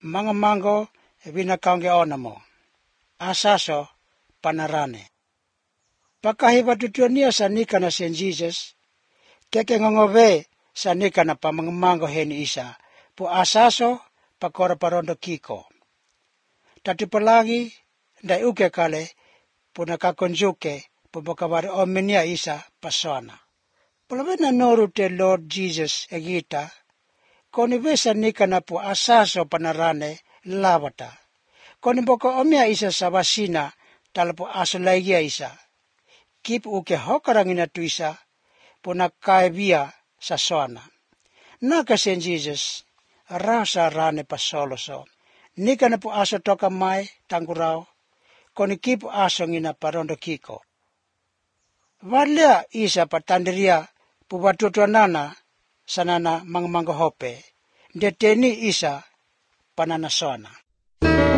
mga mango vinakaunge onamo, asaso panarane. Pagkahibatutuan niya sa nika na Saint Jesus, keke ngongove sa nika na pa mga mango heni isa, po asaso pakora parondo kiko. Tati palagi, dai uke kale, po nakakonjuke, po bakawari omenia isa pasona. Palawe na noru te Lord Jesus egita, koni vesa nika na po asaso panarane lavata. Koni boko omia isa sabasina talapo asolaigia isa. Kip uke hokarangina tu isa po nakaebia sa soana. Naka Saint Jesus rasa rane pasoloso. Nika na po aso toka mai tangurao. Koni kip aso ngina parondo kiko. Valia isa patandiria pubatutuanana sanana mangmanggo hope. Deteni isa pananasona.